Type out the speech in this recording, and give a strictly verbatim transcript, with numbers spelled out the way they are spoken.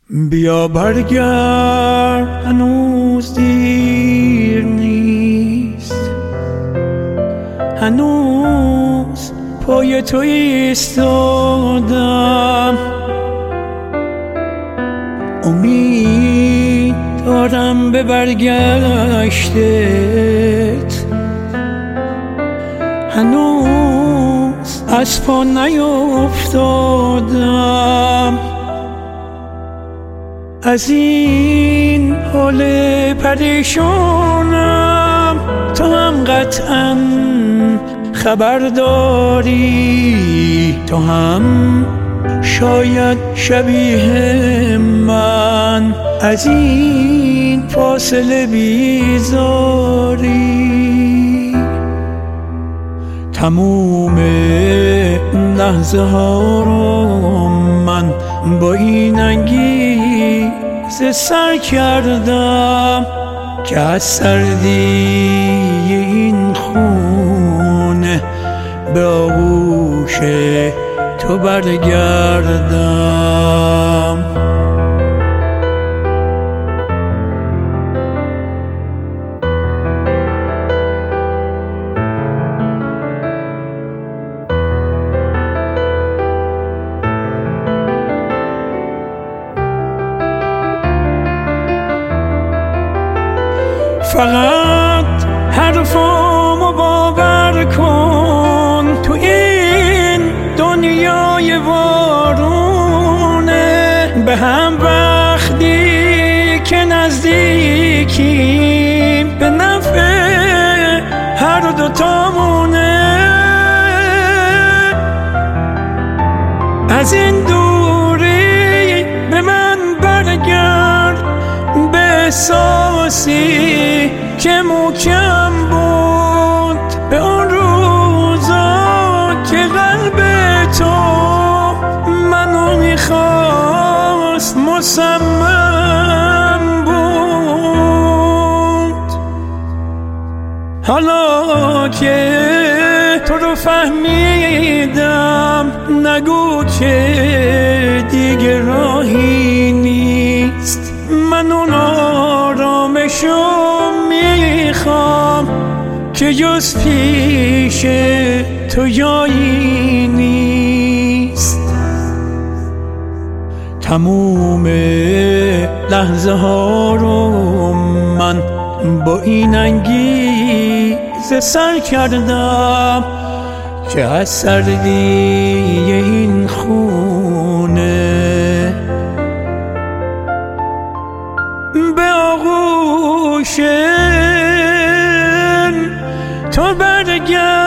بیا برگرد هنوز دیر نیست، هنوز پای تو ایستادم، امید دارم به برگشتت، هنوز از پا نیفتادم. از این حال پریشانم تو هم قطعاً خبر داری، تو هم شاید شبیه من از این فاصله بیزاری. تموم لحظه ها رو من با این انگیزه سر کردم که از سردی این خونه به آغوش تو برگردم. فقط حرفامو باور کن، تو این دنیای وارونه به هم وقتی که نزدیکیم به نفع هر دوتامونه. از این دوری به من برگرد به احساسی که محکم بود به اون روزا که قلب تو منو میخواست، مصمم بود. حالا که تو رو فهمیدم نگو که دیگه راهی نیست، من اون آرامشو میخوام که جز پیش تو جایی نیست. تموم لحظه ها رو من با این انگیزه سر کردم که از سردی این خونه به آغوش تو برگرد.